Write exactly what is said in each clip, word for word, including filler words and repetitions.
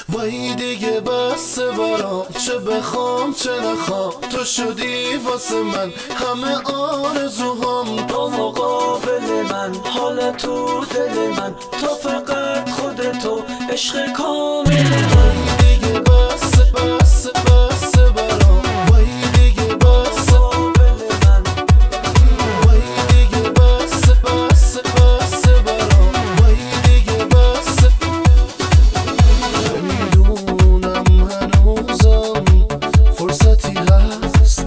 وای دیگه بس برام، چه بخوام چه نخوام، تو شدی واسه من همه آرزوهام. تو مقابل من، حال تو دل من، تو فقط خودتو، عشق کامل من. وای دیگه بس بس بس برام، وای دیگه بس مقابل من، وای دیگه بس بس بس برام، وای دیگه بس. نمیدونم هنوزم فرصتی هست،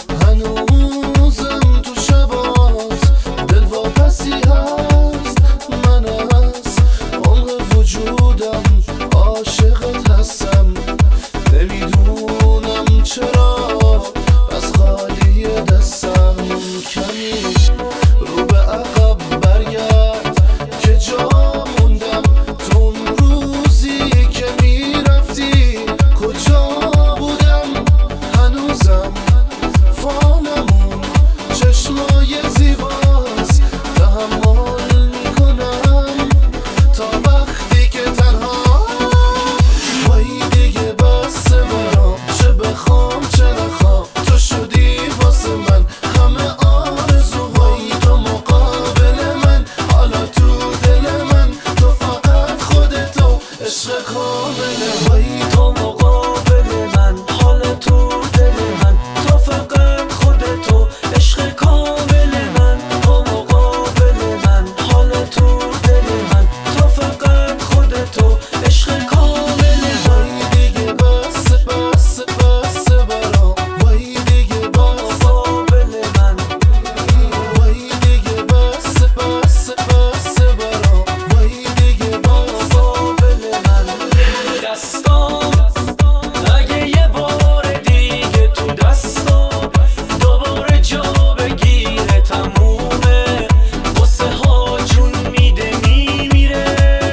هنوزم تو شبات دل واپسی هست. من از عمق وجودم عاشقت هستم، نمیدونم چرا از خالی دستم. کمی رو به عقب برگرد که جا موندم، تو اون روزی که میرفتی کجا بودم. هنوزم فانمون چشمای زیباست، تحمل میکنم تا وقتی که تنها. وای دیگه بس برام، چه بخوام چه نخوام، تو شدی واسه من همه آرزو. وای تو مقابل من، حالا تو دل من، تو فقط خودتو، عشق کامله. وای تو مقابل من، حال تو دل من، تو فقط خودتو، عشق کامل من. تو مقابل من، حال تو دل من، تو فقط خودتو، عشق کامل من. وای دیگه بس بس بس برام، وای دیگه بس مقابل من، وای دیگه بس بس بس برام، وای دیگه بس. مقابل من. دستام اگه یه بار دیگه تو دستام دوباره جا بگیره تمومه، قصه ها جون میده میمیره.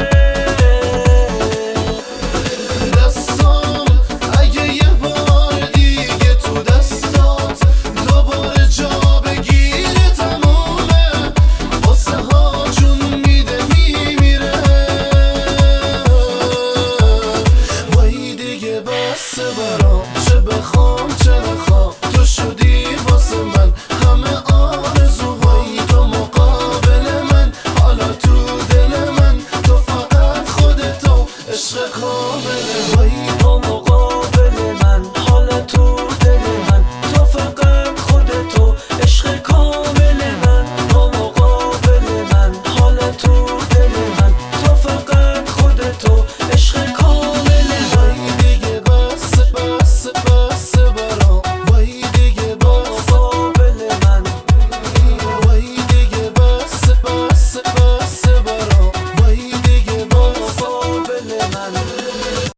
دستام اگه یه بار دیگه تو دستات دوباره جا بگیره تمومه، قصه ها جون میده میمیره. وای دیگه بس برام، چه بخوام چه نخوام، تو شدی واسه من همه آرزو. وای تو مقابل من، حالا تو دل من، تو فقط خودتو، عشق کامله. وای تو